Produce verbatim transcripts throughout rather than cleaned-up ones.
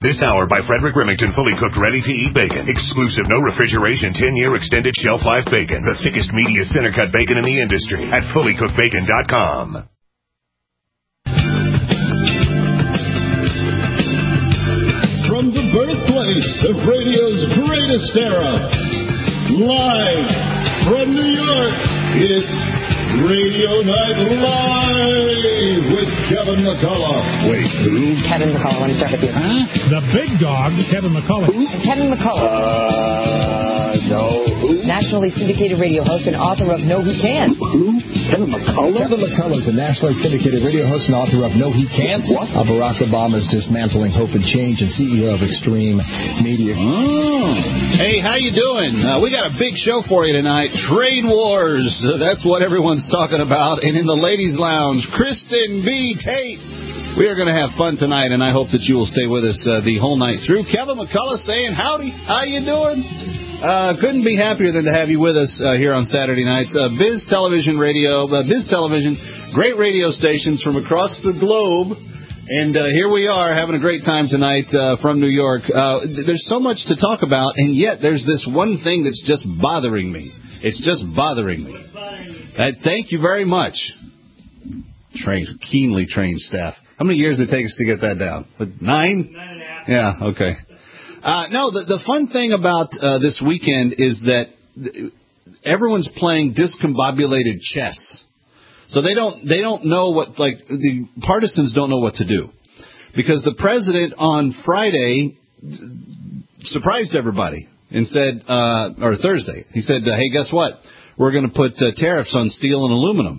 This hour by Frederick Remington, fully cooked, ready-to-eat bacon. Exclusive, no refrigeration, ten-year extended shelf life bacon. The thickest, meatiest, center-cut bacon in the industry at fully cooked bacon dot com. From the birthplace of radio's greatest era, live from New York, it's Radio Night Live with Kevin McCullough. Wait, who? Kevin McCullough, let me start with you. Huh? The big dog, Kevin McCullough. Who? Kevin McCullough. Uh, no. Who? Nationally syndicated radio host and author of No He Can't. Who? Kevin McCullough? Kevin McCullough is a nationally syndicated radio host and author of No He Can't. What? Uh, Barack Obama's Dismantling Hope and Change and C E O of Extreme Media. Oh. Hey, how you doing? Uh, we got a big show for you tonight. Trade wars. Uh, that's what everyone's talking about. And in the ladies' lounge, Kristen B. Tate. We are going to have fun tonight, and I hope that you will stay with us uh, the whole night through. Kevin McCullough saying, howdy, how you doing? Uh, couldn't be happier than to have you with us uh, here on Saturday nights. Uh, Biz Television Radio, uh, Biz Television, great radio stations from across the globe. And uh, here we are having a great time tonight uh, from New York. Uh, there's so much to talk about, and yet there's this one thing that's just bothering me. It's just bothering me. Uh, thank you very much. Trained, keenly trained staff. How many years did it take us to get that down? Nine? Nine and a half. Yeah, okay. Uh, no, the, the fun thing about uh, this weekend is that everyone's playing discombobulated chess. So they don't they don't know what, like, the partisans don't know what to do. Because the president on Friday surprised everybody and said, uh, or Thursday, he said, uh, hey, guess what? We're going to put uh, tariffs on steel and aluminum.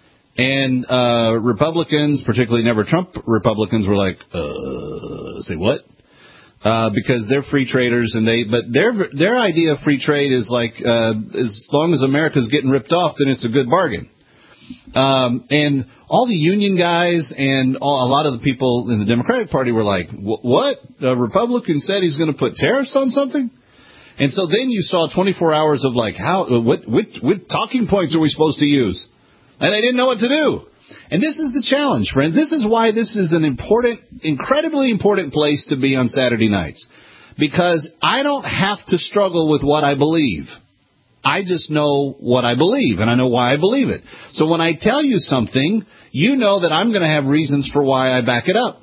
And uh, Republicans, particularly Never Trump Republicans, were like, uh, say what? Uh, because they're free traders, and they, but their their idea of free trade is like, uh, as long as America's getting ripped off, then it's a good bargain. Um, and all the union guys and all, a lot of the people in the Democratic Party were like, what? A Republican said he's going to put tariffs on something? And so then you saw twenty-four hours of like, how, what, what, what talking points are we supposed to use? And they didn't know what to do. And this is the challenge, friends. This is why this is an important, incredibly important place to be on Saturday nights. Because I don't have to struggle with what I believe. I just know what I believe, and I know why I believe it. So when I tell you something, you know that I'm going to have reasons for why I back it up.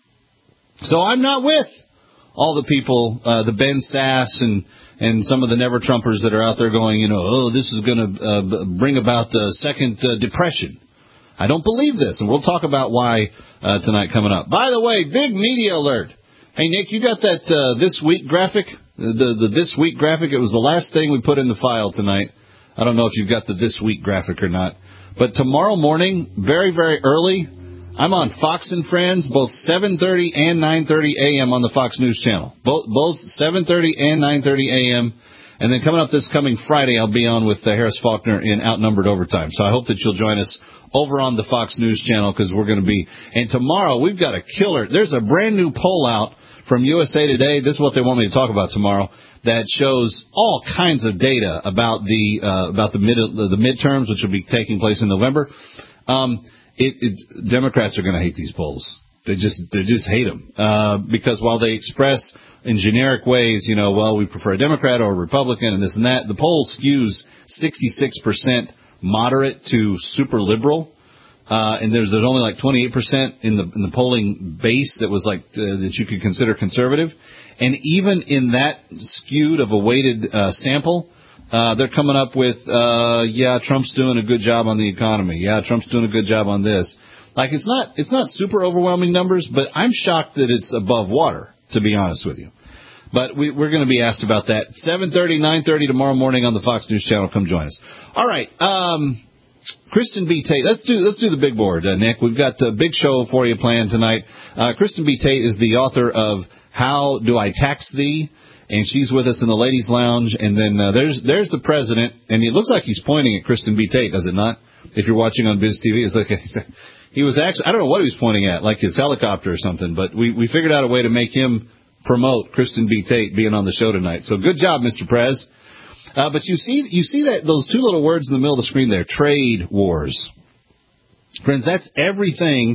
So I'm not with all the people, uh, the Ben Sass and and some of the Never-Trumpers that are out there going, you know, oh, this is going to uh, bring about a second uh, depression. I don't believe this, and we'll talk about why uh, tonight coming up. By the way, big media alert. Hey, Nick, you got that uh, This Week graphic? The, the This Week graphic? It was the last thing we put in the file tonight. I don't know if you've got the This Week graphic or not. But tomorrow morning, very, very early, I'm on Fox and Friends, both seven thirty and nine thirty a.m. on the Fox News Channel. Both both seven thirty and nine thirty a.m. And then coming up this coming Friday, I'll be on with uh, Harris Faulkner in Outnumbered Overtime. So I hope that you'll join us over on the Fox News Channel, because we're going to be. And tomorrow, we've got a killer. There's a brand new poll out from U S A Today. This is what they want me to talk about tomorrow, that shows all kinds of data about the uh, about the mid the midterms, which will be taking place in November. Um, it, it, Democrats are going to hate these polls. They just they just hate them uh, because while they express in generic ways, you know, well, we prefer a Democrat or a Republican and this and that, the poll skews sixty-six percent moderate to super liberal. Uh, and there's, there's only like twenty-eight percent in the in the polling base that was like uh, that you could consider conservative, and even in that skewed of a weighted uh, sample, uh, they're coming up with uh, yeah, Trump's doing a good job on the economy. Yeah, Trump's doing a good job on this. Like it's not it's not super overwhelming numbers, but I'm shocked that it's above water, to be honest with you. But we, we're going to be asked about that. seven thirty, nine thirty tomorrow morning on the Fox News Channel. Come join us. All right. Um, Kristen B. Tate. Let's do let's do the big board, uh, Nick. We've got a big show for you planned tonight. Uh, Kristen B. Tate is the author of How Do I Tax Thee? And she's with us in the ladies' lounge. And then uh, there's there's the president, and it looks like he's pointing at Kristen B. Tate, does it not? If you're watching on Biz T V, it's like he was actually, I don't know what he was pointing at, like his helicopter or something. But we, we figured out a way to make him promote Kristen B. Tate being on the show tonight. So good job, Mister Prez. Uh, but you see, you see that those two little words in the middle of the screen there, trade wars. Friends, that's everything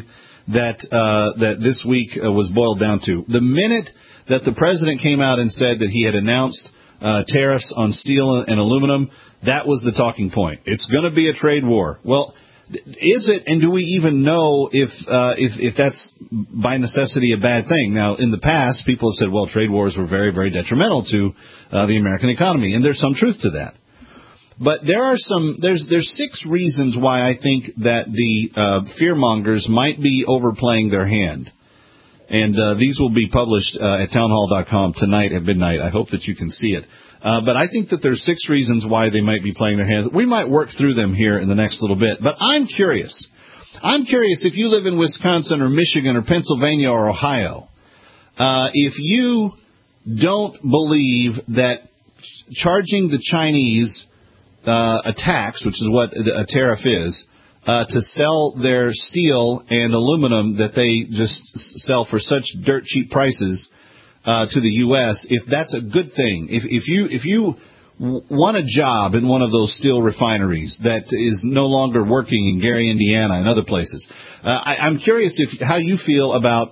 that uh, that this week uh, was boiled down to. The minute that the president came out and said that he had announced uh, tariffs on steel and aluminum, that was the talking point. It's going to be a trade war. Well, is it, and do we even know if uh, if if that's by necessity a bad thing? Now, in the past, people have said, well, trade wars were very, very detrimental to uh, the American economy, and there's some truth to that. But there are some there's there's six reasons why I think that the uh, fearmongers might be overplaying their hand, and uh, these will be published uh, at townhall dot com tonight at midnight. I hope that you can see it. Uh, but I think that there's six reasons why they might be playing their hands. We might work through them here in the next little bit. But I'm curious. I'm curious if you live in Wisconsin or Michigan or Pennsylvania or Ohio, uh, if you don't believe that charging the Chinese uh, a tax, which is what a tariff is, uh, to sell their steel and aluminum that they just sell for such dirt cheap prices Uh, to the U S, if that's a good thing, if if you if you w- want a job in one of those steel refineries that is no longer working in Gary, Indiana, and other places, uh, I, I'm curious if how you feel about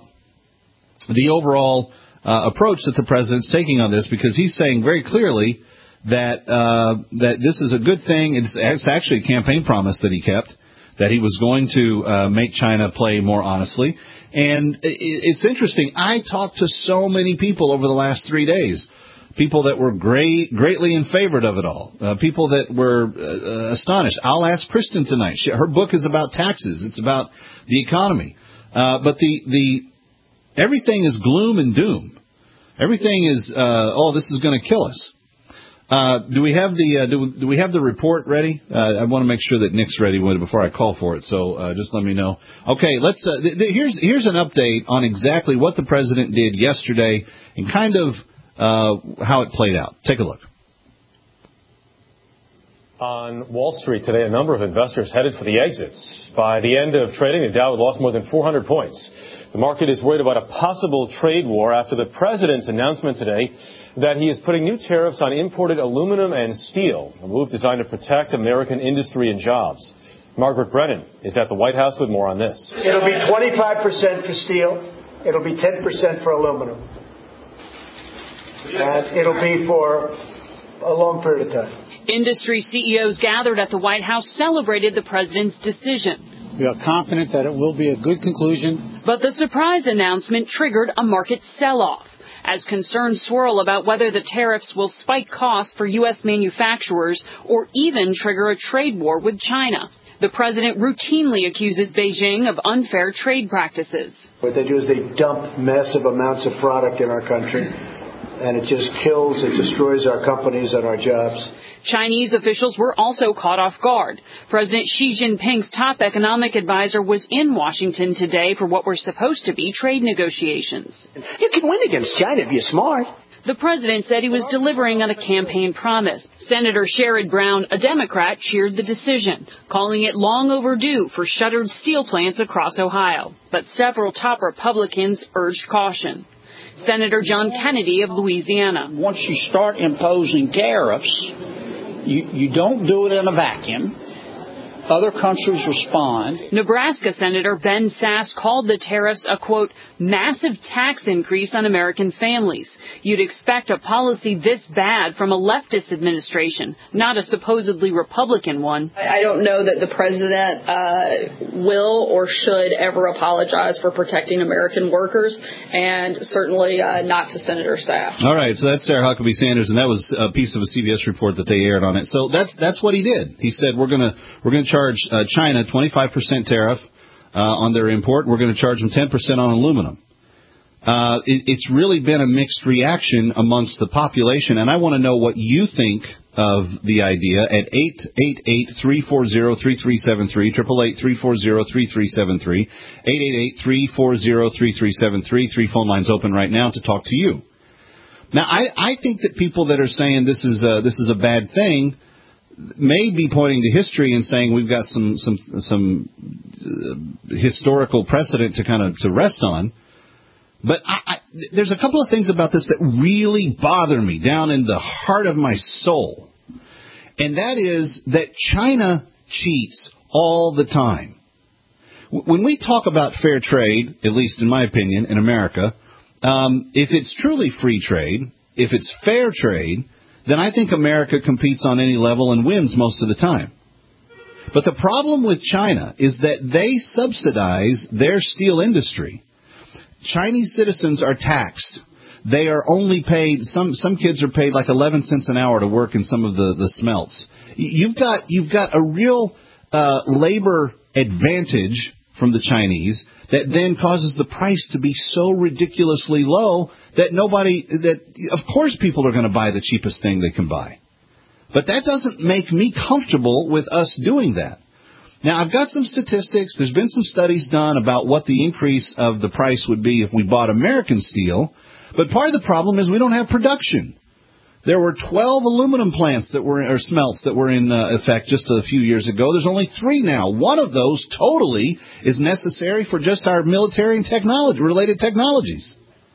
the overall uh, approach that the president's taking on this, because he's saying very clearly that uh, that this is a good thing. It's, it's actually a campaign promise that he kept, that he was going to uh, make China play more honestly. And it's interesting. I talked to so many people over the last three days, people that were great, greatly in favor of it all, uh, people that were uh, astonished. I'll ask Kristen tonight. She, her book is about taxes. It's about the economy. Uh, but the, the everything is gloom and doom. Everything is, uh, oh, this is going to kill us. Uh, do we have the uh, do, do we have the report ready? Uh, I want to make sure that Nick's ready before I call for it. So uh, just let me know. Okay, let's. Uh, th- th- here's here's an update on exactly what the president did yesterday and kind of uh, how it played out. Take a look. On Wall Street today, a number of investors headed for the exits. By the end of trading, the Dow had lost more than four hundred points. The market is worried about a possible trade war after the president's announcement today that he is putting new tariffs on imported aluminum and steel, a move designed to protect American industry and jobs. Margaret Brennan is at the White House with more on this. It'll be twenty-five percent for steel. It'll be ten percent for aluminum. And it'll be for a long period of time. Industry C E Os gathered at the White House celebrated the president's decision. We are confident that it will be a good conclusion. But the surprise announcement triggered a market sell-off, as concerns swirl about whether the tariffs will spike costs for U S manufacturers or even trigger a trade war with China. The president routinely accuses Beijing of unfair trade practices. What they do is they dump massive amounts of product in our country, and it just kills, it destroys our companies and our jobs. Chinese officials were also caught off guard. President Xi Jinping's top economic advisor was in Washington today for what were supposed to be trade negotiations. You can win against China if you're smart. The president said he was delivering on a campaign promise. Senator Sherrod Brown, a Democrat, cheered the decision, calling it long overdue for shuttered steel plants across Ohio. But several top Republicans urged caution. Senator John Kennedy of Louisiana. Once you start imposing tariffs, you, you don't do it in a vacuum. Other countries respond. Nebraska Senator Ben Sasse called the tariffs a, quote, massive tax increase on American families. You'd expect a policy this bad from a leftist administration, not a supposedly Republican one. I don't know that the president uh, will or should ever apologize for protecting American workers, and certainly uh, not to Senator Sasse. All right, so that's Sarah Huckabee Sanders, and that was a piece of a C B S report that they aired on it. So that's that's what he did. He said we're gonna we're gonna charge uh, China twenty-five percent tariff uh, on their import. We're going to charge them ten percent on aluminum. Uh, it, it's really been a mixed reaction amongst the population, and I want to know what you think of the idea at eight eight eight, three four zero, three three seven three, eight eight eight, three four zero, three three seven three, eight eight eight, three four zero, three three seven three. Three phone lines open right now to talk to you. Now, I, I think that people that are saying this is a, this is a bad thing may be pointing to history and saying we've got some some some uh, historical precedent to kind of to rest on. But I, I, there's a couple of things about this that really bother me down in the heart of my soul, and that is that China cheats all the time. when we talk about fair trade, at least in my opinion, in America, um, if it's truly free trade, if it's fair trade, then I think America competes on any level and wins most of the time. But the problem with China is that they subsidize their steel industry. Chinese citizens are taxed. They are only paid, some some kids are paid like eleven cents an hour to work in some of the, the smelts. You've got, you've got a real uh, labor advantage from the Chinese that then causes the price to be so ridiculously low that nobody, that of course people are going to buy the cheapest thing they can buy. But that doesn't make me comfortable with us doing that. Now, I've got some statistics. There's been some studies done about what the increase of the price would be if we bought American steel. But part of the problem is we don't have production. There were twelve aluminum plants that were, or smelts that were in uh, effect just a few years ago. There's only three now. One of those totally is necessary for just our military and technology, related technologies.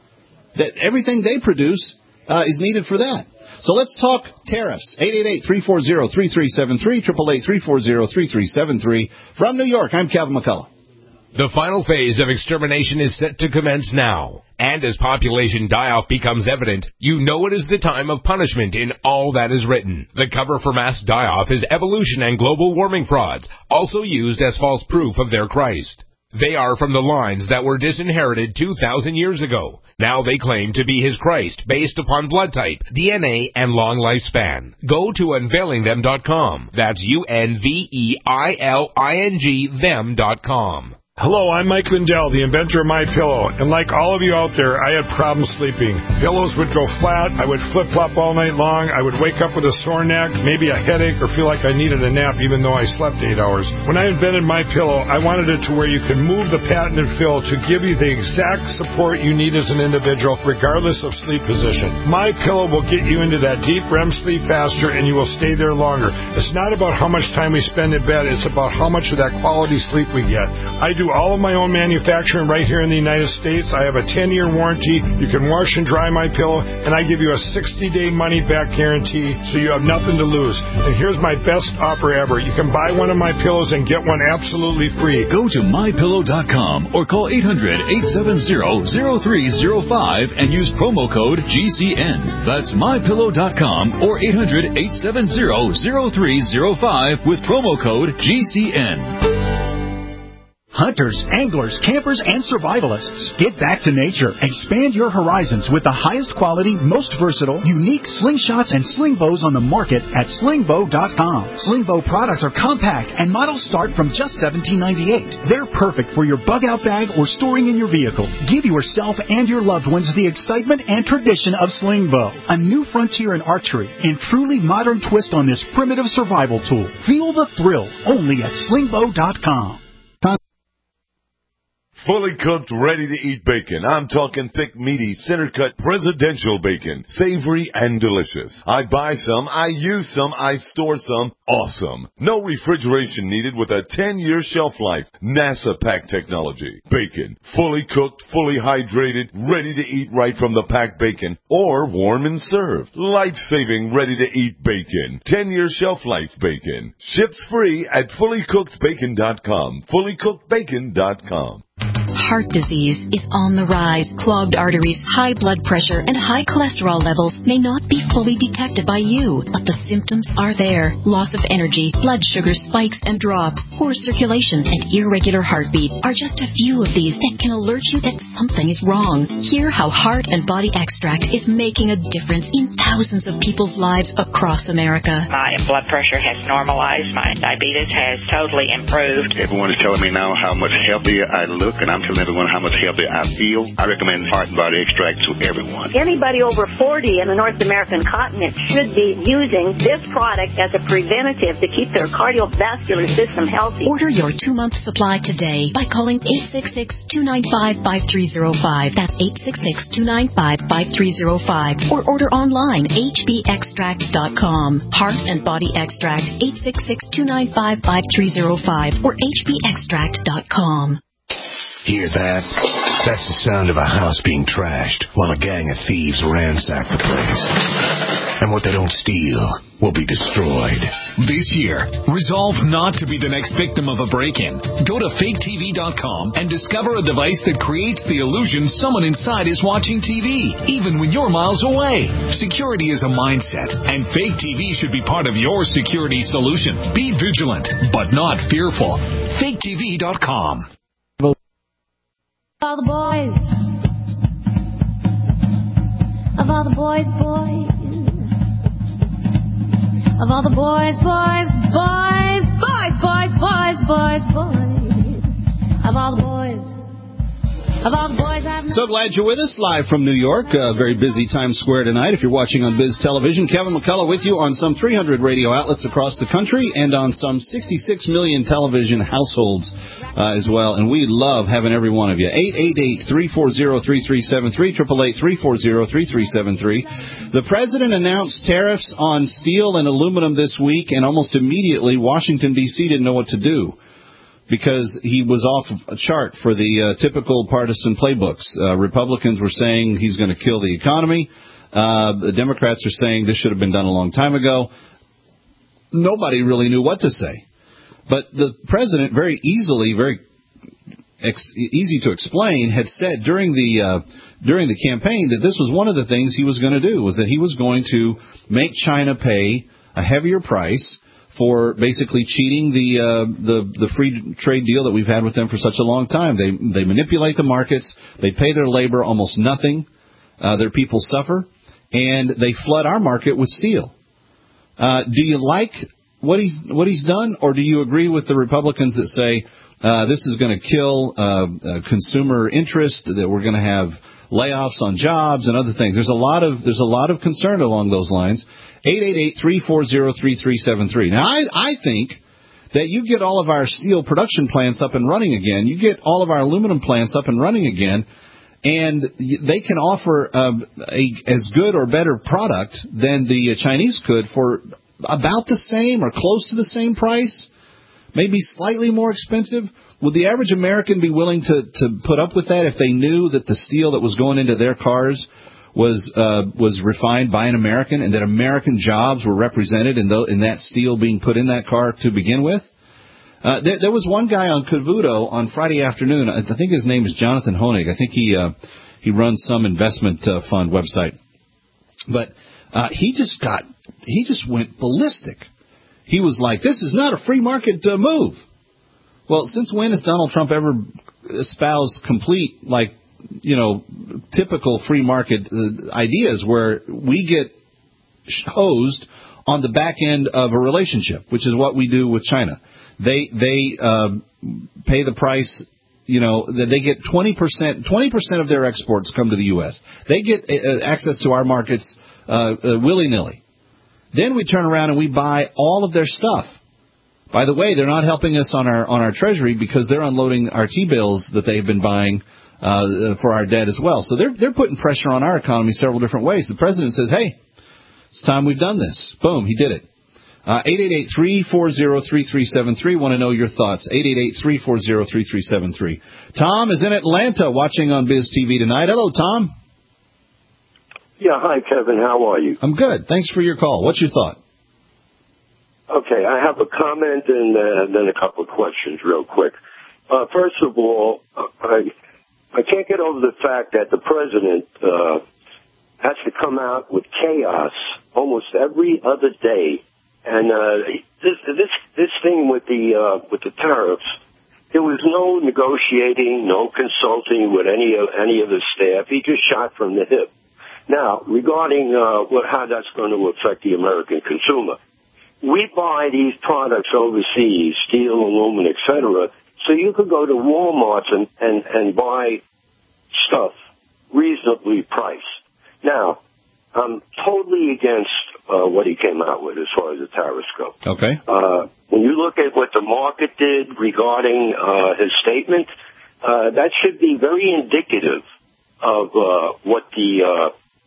That everything they produce uh, is needed for that. So let's talk tariffs. eight eight eight, three four zero, three three seven three, eight eight eight, three four zero, three three seven three. From New York, I'm Kevin McCullough. The final phase of extermination is set to commence now. And as population die-off becomes evident, you know it is the time of punishment in all that is written. The cover for mass die-off is evolution and global warming frauds, also used as false proof of their Christ. They are from the lines that were disinherited two thousand years ago. Now they claim to be his Christ based upon blood type, D N A, and long lifespan. Go to unveiling them dot com. That's U N V E I L I N G them dot com. Hello, I'm Mike Lindell, the inventor of MyPillow, and like all of you out there, I had problems sleeping. Pillows would go flat, I would flip-flop all night long, I would wake up with a sore neck, maybe a headache, or feel like I needed a nap even though I slept eight hours. When I invented MyPillow, I wanted it to where you could move the patented fill to give you the exact support you need as an individual, regardless of sleep position. MyPillow will get you into that deep R E M sleep faster, and you will stay there longer. It's not about how much time we spend in bed, it's about how much of that quality sleep we get. I do all of my own manufacturing right here in the United States. I have a ten-year warranty. You can wash and dry my pillow, and I give you a sixty-day money-back guarantee, so you have nothing to lose. And here's my best offer ever. You can buy one of my pillows and get one absolutely free. Go to my pillow dot com or call eight hundred, eight seven zero, zero three zero five and use promo code G C N. That's my pillow dot com or eight hundred, eight seven zero, zero three zero five with promo code G C N. Hunters, anglers, campers, and survivalists, get back to nature. Expand your horizons with the highest quality, most versatile, unique slingshots and sling bows on the market at sling bow dot com. Sling bow products are compact and models start from just seventeen ninety-eight. They're perfect for your bug-out bag or storing in your vehicle. Give yourself and your loved ones the excitement and tradition of sling bow, a new frontier in archery and truly modern twist on this primitive survival tool. Feel the thrill only at sling bow dot com. Fully cooked, ready-to-eat bacon. I'm talking thick, meaty, center-cut, presidential bacon. Savory and delicious. I buy some, I use some, I store some. Awesome. No refrigeration needed with a ten-year shelf life. NASA pack technology. Bacon. Fully cooked, fully hydrated, ready to eat right from the packed bacon. Or warm and served. Life-saving, ready-to-eat bacon. ten-year shelf life bacon. Ships free at fully cooked bacon dot com. fully cooked bacon dot com. Heart disease is on the rise. Clogged arteries, high blood pressure, and high cholesterol levels may not be fully detected by you, but the symptoms are there. Loss of energy, blood sugar spikes and drops, poor circulation, and irregular heartbeat are just a few of these that can alert you that something is wrong. Hear how Heart and Body Extract is making a difference in thousands of people's lives across America. My blood pressure has normalized. My diabetes has totally improved. Everyone is telling me now how much healthier I look, and I'm telling everyone how much healthier I feel. I recommend Heart and Body Extract to everyone. Anybody over forty in the North American continent should be using this product as a preventative to keep their cardiovascular system healthy. Order your two-month supply today by calling eight six six, two nine five, five three zero five. That's eight six six, two nine five, five three zero five. Or order online, H B extract dot com. Heart and Body Extract, eight six six, two nine five, five three zero five or H B extract dot com. Hear that? That's the sound of a house being trashed while a gang of thieves ransack the place. and what they don't steal will be destroyed. This year, resolve not to be the next victim of a break-in. Go to fake T V dot com and discover a device that creates the illusion someone inside is watching T V, even when you're miles away. Security is a mindset, and Fake T V should be part of your security solution. Be vigilant, but not fearful. fake T V dot com. All the boys, of all the boys, boys, of all the boys, boys, boys, boys, boys, boys, boys, boys, of all the boys, of all the boys I've known. So glad you're with us live from New York. A very busy Times Square tonight. If you're watching on Biz Television, Kevin McCullough with you on some three hundred radio outlets across the country and on some sixty-six million television households uh, as well. And we love having every one of you. eight eight eight, three four zero, three three seven three, eight eight eight, three four zero, three three seven three. The president announced tariffs on steel and aluminum this week, and almost immediately Washington, D C didn't know what to do, because he was off of a chart for the uh, typical partisan playbooks. Uh, Republicans were saying he's going to kill the economy. Uh, the Democrats are saying this should have been done a long time ago. Nobody really knew what to say. But the president very easily, very ex- easy to explain, had said during the uh, during the campaign that this was one of the things he was going to do, was that he was going to make China pay a heavier price for basically cheating the uh, the the free trade deal that we've had with them for such a long time. They they manipulate the markets. They pay their labor almost nothing. Uh, their people suffer, and they flood our market with steel. Uh, do you like what he's what he's done, or do you agree with the Republicans that say uh, this is going to kill uh, uh, consumer interest, that we're going to have layoffs on jobs and other things? There's a lot of there's a lot of concern along those lines. eight eight eight, three four zero, three three seven three. Now, I, I think that you get all of our steel production plants up and running again, you get all of our aluminum plants up and running again, and they can offer uh, a as good or better product than the Chinese could for about the same or close to the same price, maybe slightly more expensive. Would the average American be willing to, to put up with that if they knew that the steel that was going into their cars was uh, was refined by an American, and that American jobs were represented in, the, in that steel being put in that car to begin with? Uh, there, there was one guy on Cavuto on Friday afternoon. I think his name is Jonathan Honig. I think he uh, he runs some investment uh, fund website. But uh, he just got he just went ballistic. He was like, "This is not a free market uh, move." Well, since when has Donald Trump ever espoused complete, like, you know, typical free market uh, ideas where we get hosed on the back end of a relationship, which is what we do with China? They they um, pay the price, you know, that they get twenty percent, twenty percent of their exports come to the U S. They get uh, access to our markets uh, uh, willy-nilly. Then we turn around and we buy all of their stuff. By the way, they're not helping us on our on our treasury because they're unloading our T-bills that they've been buying uh, for our debt as well. So they're they're putting pressure on our economy several different ways. The president says, "Hey, it's time we've done this." Boom, he did it. Uh, eight eight eight, three four zero, three three seven three. Want to know your thoughts. eight eight eight, three four zero, three three seven three. Tom is in Atlanta watching on Biz T V tonight. Hello, Tom. Yeah, hi, Kevin. How are you? I'm good. Thanks for your call. What's your thought? Okay, I have a comment and uh, then a couple of questions real quick. Uh, first of all, I I can't get over the fact that the president uh, has to come out with chaos almost every other day. And uh, this this this thing with the uh, with the tariffs, there was no negotiating, no consulting with any of any of the staff. He just shot from the hip. Now, regarding uh, what how that's going to affect the American consumer, we buy these products overseas, steel, aluminum, et cetera, so you could go to Walmart and, and, and buy stuff reasonably priced. Now, I'm totally against uh, what he came out with as far as the tariffs go. Okay. Uh, when you look at what the market did regarding uh, his statement, uh, that should be very indicative of uh, what the uh,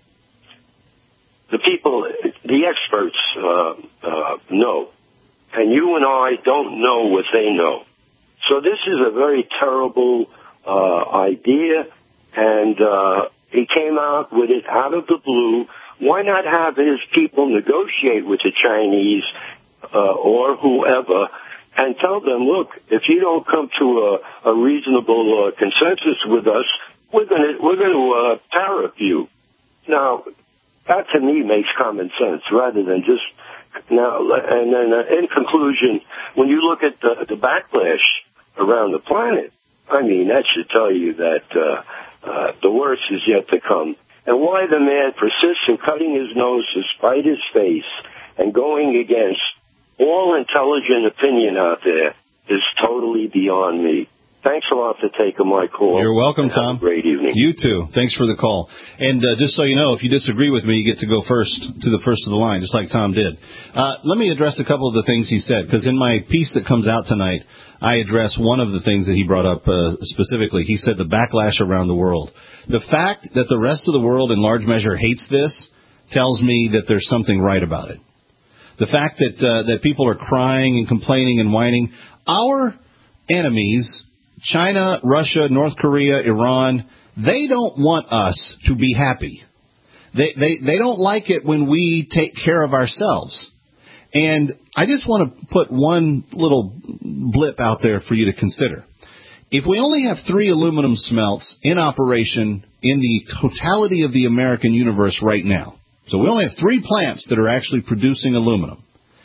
the people, the experts uh, uh, know. And you and I don't know what they know. So this is a very terrible uh, idea, and uh, he came out with it out of the blue Why not have his people negotiate with the Chinese uh, or whoever and tell them, look, if you don't come to a, a reasonable uh, consensus with us, we're going to we're going to uh, tariff you. Now, that to me makes common sense rather than just now. And then, uh, in conclusion, when you look at the, the backlash around the planet, I mean, that should tell you that uh, uh, the worst is yet to come. And why the man persists in cutting his nose to spite his face and going against all intelligent opinion out there is totally beyond me. Thanks a lot for taking my call. You're welcome, Tom. Have a great evening. You too. Thanks for the call. And uh, just so you know, if you disagree with me, you get to go first to the first of the line, just like Tom did. Uh, let me address a couple of the things he said, because in my piece that comes out tonight, I address one of the things that he brought up uh, specifically. He said the backlash around the world. The fact that the rest of the world in large measure hates this tells me that there's something right about it. The fact that uh, that people are crying and complaining and whining. Our enemies, China, Russia, North Korea, Iran, they don't want us to be happy. They, they, they don't like it when we take care of ourselves. And I just want to put one little blip out there for you to consider. If we only have three aluminum smelts in operation in the totality of the American universe right now, so we only have three plants that are actually producing aluminum.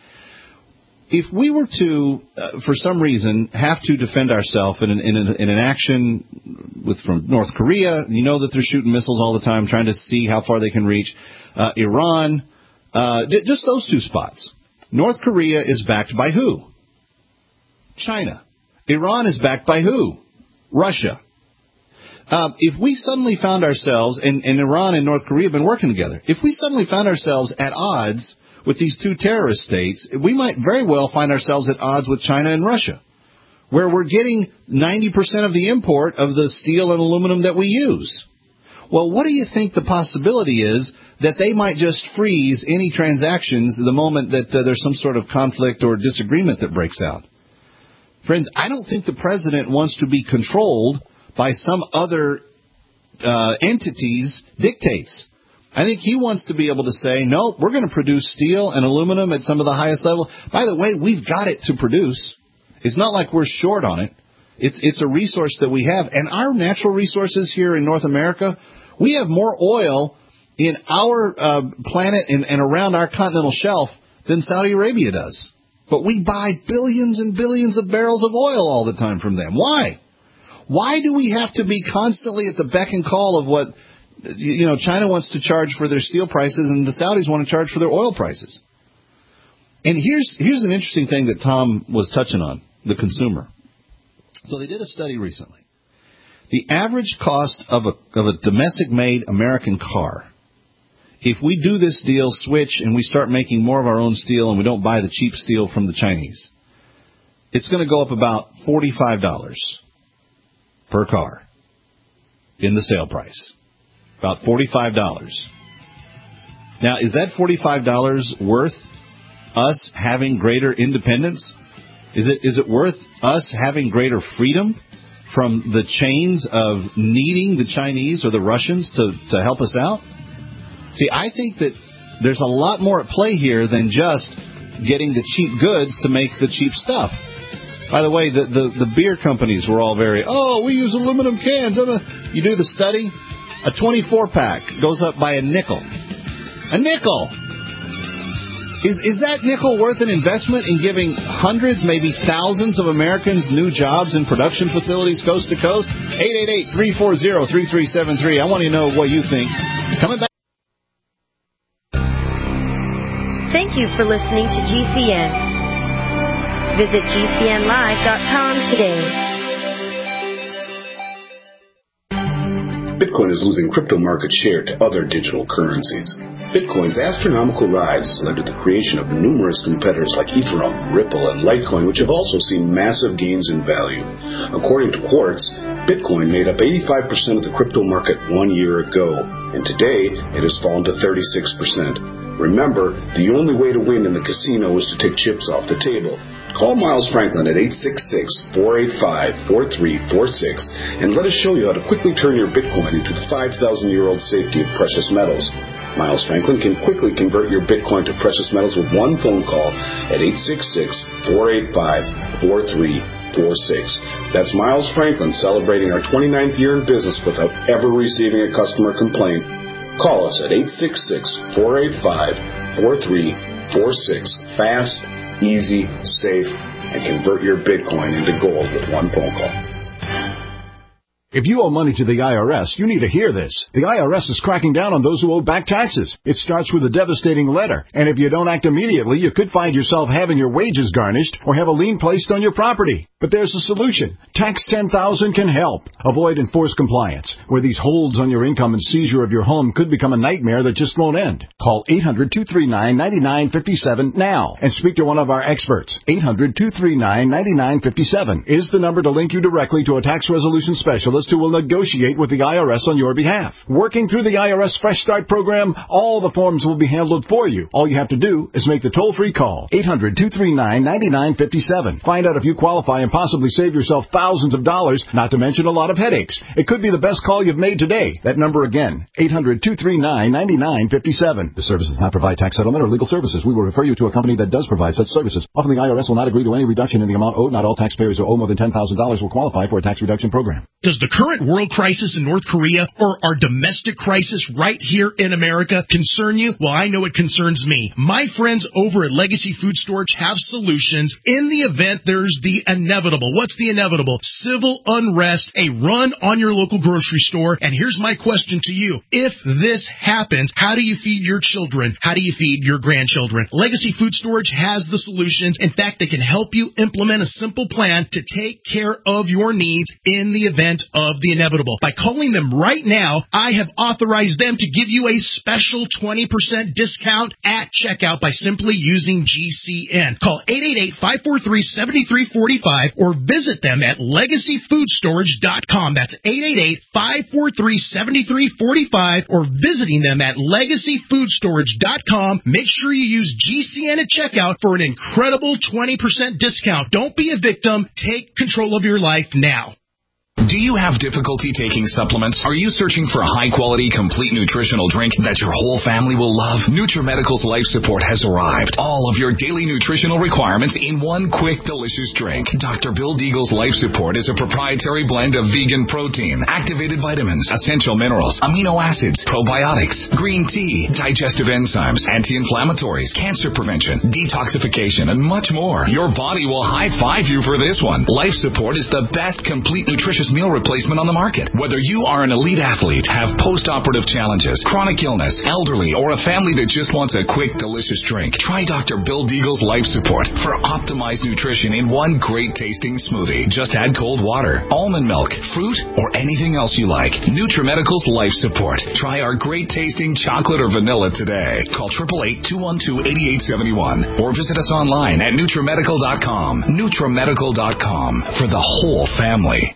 If we were to, uh, for some reason, have to defend ourselves in an, in, an, in an action with from North Korea, you know that they're shooting missiles all the time, trying to see how far they can reach. Uh, Iran, uh, just those two spots. North Korea is backed by who? China. Iran is backed by who? Russia. Uh, if we suddenly found ourselves, and, and Iran and North Korea have been working together, if we suddenly found ourselves at odds with these two terrorist states, we might very well find ourselves at odds with China and Russia, where we're getting ninety percent of the import of the steel and aluminum that we use. Well, what do you think the possibility is that they might just freeze any transactions the moment that uh, there's some sort of conflict or disagreement that breaks out? Friends, I don't think the president wants to be controlled by some other uh, entity's dictates. I think he wants to be able to say, no, we're going to produce steel and aluminum at some of the highest level. By the way, we've got it to produce. It's not like we're short on it. It's it's a resource that we have. And our natural resources here in North America, we have more oil in our uh, planet and, and around our continental shelf than Saudi Arabia does. But we buy billions and billions of barrels of oil all the time from them. Why? Why do we have to be constantly at the beck and call of what, you know, China wants to charge for their steel prices and the Saudis want to charge for their oil prices? And here's here's an interesting thing that Tom was touching on, the consumer. So they did a study recently. The average cost of a of a domestic-made American car, if we do this deal switch and we start making more of our own steel and we don't buy the cheap steel from the Chinese, it's going to go up about forty-five dollars per car in the sale price. About forty-five dollars. Now, is that forty-five dollars worth us having greater independence? Is it is it worth us having greater freedom from the chains of needing the Chinese or the Russians to, to help us out? See, I think that there's a lot more at play here than just getting the cheap goods to make the cheap stuff. By the way, the, the, the beer companies were all very, oh, we use aluminum cans. You do the study, a twenty-four pack goes up by a nickel. A nickel! Is is that nickel worth an investment in giving hundreds, maybe thousands of Americans new jobs in production facilities coast to coast? eight eight eight, three four zero, three three seven three. I want to know what you think. Coming back. Thank you for listening to G C N. Visit G C N live dot com today. Bitcoin is losing crypto market share to other digital currencies. Bitcoin's astronomical rise has led to the creation of numerous competitors like Ethereum, Ripple, and Litecoin, which have also seen massive gains in value. According to Quartz, Bitcoin made up eighty-five percent of the crypto market one year ago, and today it has fallen to thirty-six percent. Remember, the only way to win in the casino is to take chips off the table. Call Miles Franklin at eight six six, four eight five, four three four six and let us show you how to quickly turn your Bitcoin into the five thousand year old safety of precious metals. Miles Franklin can quickly convert your Bitcoin to precious metals with one phone call at eight six six, four eight five, four three four six. That's Miles Franklin celebrating our twenty-ninth year in business without ever receiving a customer complaint. Call us at eight six six, four eight five, four three four six. Fast, easy, safe, and convert your Bitcoin into gold with one phone call. If you owe money to the I R S, you need to hear this. The I R S is cracking down on those who owe back taxes. It starts with a devastating letter, and if you don't act immediately, you could find yourself having your wages garnished or have a lien placed on your property. But there's a solution. Tax ten thousand can help. Avoid enforced compliance, where these holds on your income and seizure of your home could become a nightmare that just won't end. Call eight hundred, two three nine, nine nine five seven now and speak to one of our experts. eight hundred, two three nine, nine nine five seven is the number to link you directly to a tax resolution specialist who will negotiate with the I R S on your behalf. Working through the I R S Fresh Start program, all the forms will be handled for you. All you have to do is make the toll-free call. eight hundred, two three nine, nine nine five seven. Find out if you qualify and possibly save yourself thousands of dollars, not to mention a lot of headaches. It could be the best call you've made today. That number again, eight hundred, two three nine, nine nine five seven. The service does not provide tax settlement or legal services. We will refer you to a company that does provide such services. Often the I R S will not agree to any reduction in the amount owed. Not all taxpayers who owe more than ten thousand dollars will qualify for a tax reduction program. Does the current world crisis in North Korea or our domestic crisis right here in America concern you? Well, I know it concerns me. My friends over at Legacy Food Storage have solutions in the event there's the inevitable. What's the inevitable? Civil unrest, a run on your local grocery store. And here's my question to you. If this happens, how do you feed your children? How do you feed your grandchildren? Legacy Food Storage has the solutions. In fact, they can help you implement a simple plan to take care of your needs in the event of the inevitable. By calling them right now, I have authorized them to give you a special twenty percent discount at checkout by simply using G C N. Call eight eight eight, five four three, seven three four five or visit them at legacy food storage dot com. That's eight eight eight, five four three, seven three four five or visiting them at legacy food storage dot com. Make sure you use G C N at checkout for an incredible twenty percent discount. Don't be a victim. Take control of your life now. Do you have difficulty taking supplements? Are you searching for a high-quality, complete nutritional drink that your whole family will love? NutriMedical's Life Support has arrived. All of your daily nutritional requirements in one quick, delicious drink. Doctor Bill Deagle's Life Support is a proprietary blend of vegan protein, activated vitamins, essential minerals, amino acids, probiotics, green tea, digestive enzymes, anti-inflammatories, cancer prevention, detoxification, and much more. Your body will high-five you for this one. Life Support is the best complete nutritious meal replacement on the market. Whether you are an elite athlete, have post-operative challenges, chronic illness, elderly, or a family that just wants a quick, delicious drink, try Doctor Bill Deagle's Life Support for optimized nutrition in one great tasting smoothie. Just add cold water, almond milk, fruit, or anything else you like. NutriMedical's Life Support. Try our great tasting chocolate or vanilla today. Call eight eight eight, two one two, eight eight seven one or visit us online at NutriMedical dot com. NutriMedical dot com for the whole family.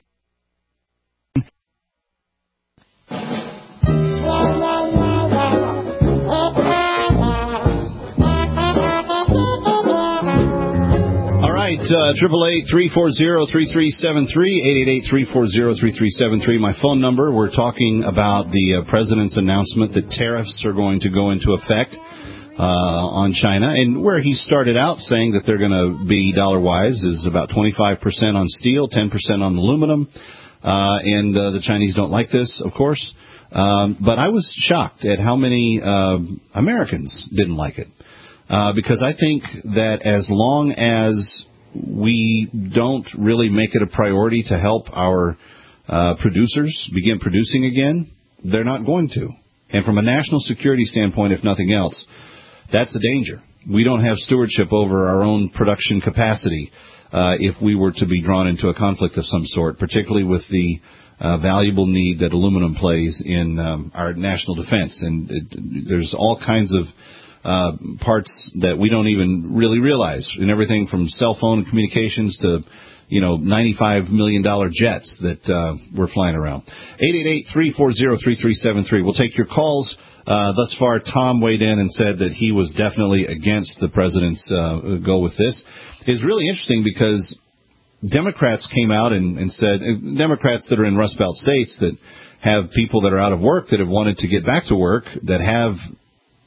Triple eight three four zero three three seven three eight eight eight three four zero three three seven three. My phone number. We're talking about the uh, president's announcement that tariffs are going to go into effect uh, on China, and where he started out saying that they're going to be dollar wise is about twenty-five percent on steel, ten percent on aluminum, uh, and uh, the Chinese don't like this, of course. Um, but I was shocked at how many uh, Americans didn't like it, uh, because I think that as long as we don't really make it a priority to help our uh, producers begin producing again, they're not going to. And from a national security standpoint, if nothing else, that's a danger. We don't have stewardship over our own production capacity uh, if we were to be drawn into a conflict of some sort, particularly with the uh, valuable need that aluminum plays in um, our national defense. And it, there's all kinds of Uh, parts that we don't even really realize, in everything from cell phone communications to, you know, ninety-five million dollars jets that uh, we're flying around. eight eight eight, three four zero, three three seven three. We'll take your calls. Uh, thus far, Tom weighed in and said that he was definitely against the president's uh, go with this. It's really interesting because Democrats came out and, and said, Democrats that are in Rust Belt states that have people that are out of work that have wanted to get back to work, that have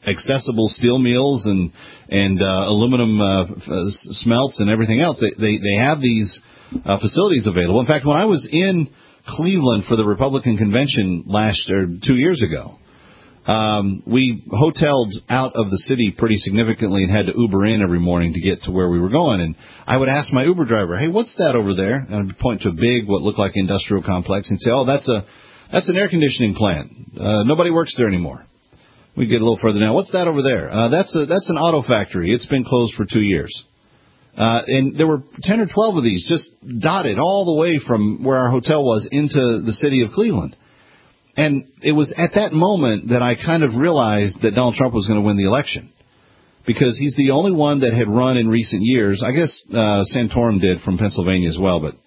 accessible steel mills and and uh, aluminum uh, f- smelts and everything else. They they, they have these uh, facilities available. In fact, when I was in Cleveland for the Republican convention last or two years ago, um, we hoteled out of the city pretty significantly and had to Uber in every morning to get to where we were going. And I would ask my Uber driver, "Hey, what's that over there?" And I'd point to a big, what looked like industrial complex, and say, "Oh, that's a that's an air conditioning plant. Uh, nobody works there anymore." We get a little further down. "What's that over there?" Uh, that's a that's an auto factory. It's been closed for two years. Uh, and there were ten or twelve of these just dotted all the way from where our hotel was into the city of Cleveland. And it was at that moment that I kind of realized that Donald Trump was going to win the election, because he's the only one that had run in recent years. I guess uh, Santorum did from Pennsylvania as well. But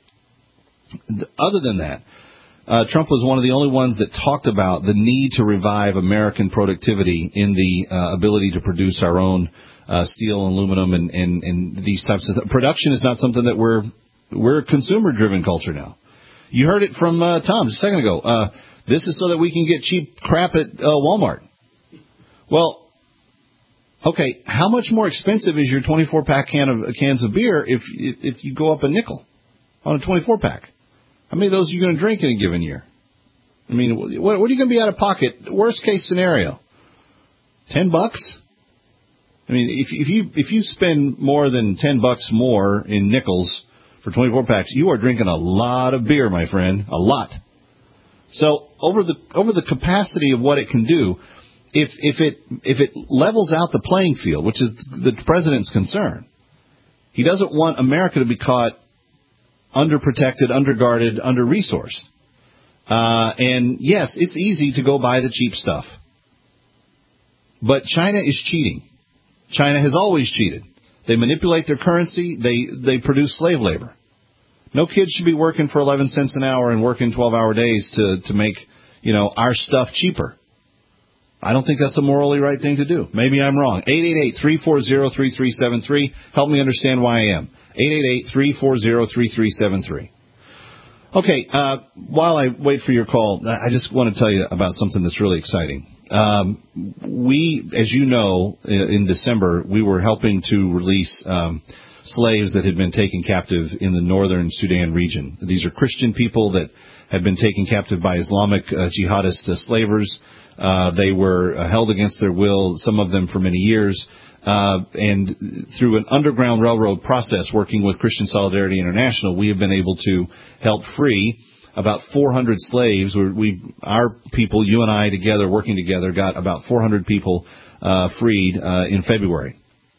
other than that, uh, Trump was one of the only ones that talked about the need to revive American productivity in the uh, ability to produce our own uh, steel and aluminum and, and, and these types of th- production is not something that we're we're a consumer-driven culture now. You heard it from uh, Tom just a second ago. Uh, This is so that we can get cheap crap at uh, Walmart. Well, okay, how much more expensive is your twenty-four pack can of uh, cans of beer if if you go up a nickel on a twenty-four pack? How many of those are you going to drink in a given year? I mean, what, what are you going to be out of pocket? Worst case scenario, ten bucks. I mean, if, if you if you spend more than ten bucks more in nickels for twenty-four packs, you are drinking a lot of beer, my friend, a lot. So over the over the capacity of what it can do, if if it if it levels out the playing field, which is the president's concern, he doesn't want America to be caught underprotected, underguarded, under-resourced. Uh, and yes, it's easy to go buy the cheap stuff, but China is cheating. China has always cheated. They manipulate their currency. They they produce slave labor. No kid should be working for eleven cents an hour and working twelve-hour days to, to make, you know, our stuff cheaper. I don't think that's a morally right thing to do. Maybe I'm wrong. eight eight eight, three four zero, three three seven three. Help me understand why I am. eight eight eight, three four zero, three three seven three. Okay, uh, while I wait for your call, I just want to tell you about something that's really exciting. Um, we, as you know, in December, we were helping to release um slaves that had been taken captive in the northern Sudan region. These are Christian people that had been taken captive by Islamic uh, jihadist uh, slavers. Uh, they were uh, held against their will, some of them for many years. Uh, and through an underground railroad process working with Christian Solidarity International, we have been able to help free about four hundred slaves. We, our people, you and I together, working together, got about four hundred people uh, freed uh, in February.